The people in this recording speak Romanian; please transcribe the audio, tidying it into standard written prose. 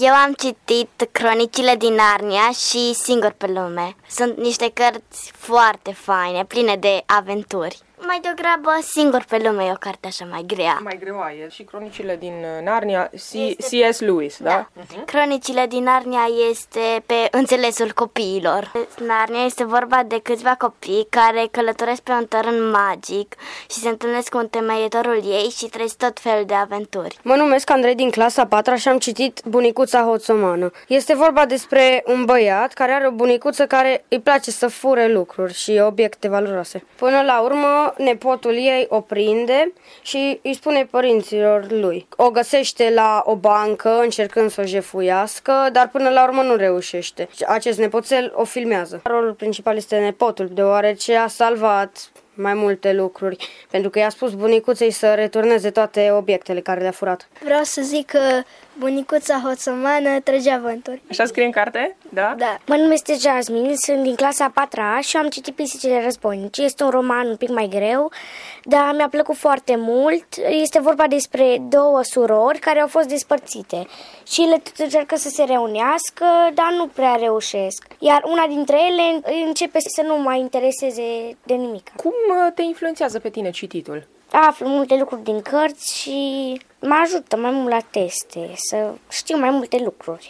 Eu am citit Cronicile din Narnia și Singur pe lume. Sunt niște cărți foarte faine, pline de aventuri. Mai degrabă Singur pe lume e o carte așa mai grea. Mai greoaie. Și Cronicile din Narnia, C.S. Lewis, da? Cronicile din Narnia este pe înțelesul copiilor. Narnia este vorba de câțiva copii care călătoresc pe un tărân magic și se întâlnesc cu întemeietorul ei și trăiesc tot felul de aventuri. Mă numesc Andrei din clasa 4 și am citit Bunicuța Hoțomană. Este vorba despre un băiat care are o bunicuță care îi place să fure lucruri și obiecte valoroase. Până la urmă, nepotul ei o prinde și îi spune părinților lui. O găsește la o bancă încercând să o jefuiască, dar până la urmă nu reușește. Acest nepoțel o filmează. Rolul principal este nepotul, deoarece a salvat mai multe lucruri, pentru că i-a spus bunicuței să returneze toate obiectele care le-a furat. Vreau să zic că Bunicuța Hoțomană trăgea vânturi. Așa scrie în carte? Da? Da. Mă numesc Jasmine, sunt din clasa 4A și am citit Pisicile războinice. Este un roman un pic mai greu, dar mi-a plăcut foarte mult. Este vorba despre două surori care au fost despărțite și ele tot încercă să se reunească, dar nu prea reușesc. Iar una dintre ele începe să nu mai intereseze de nimic. Cum te influențează pe tine cititul? Aflu multe lucruri din cărți și mă ajută mai mult la teste, să știu mai multe lucruri.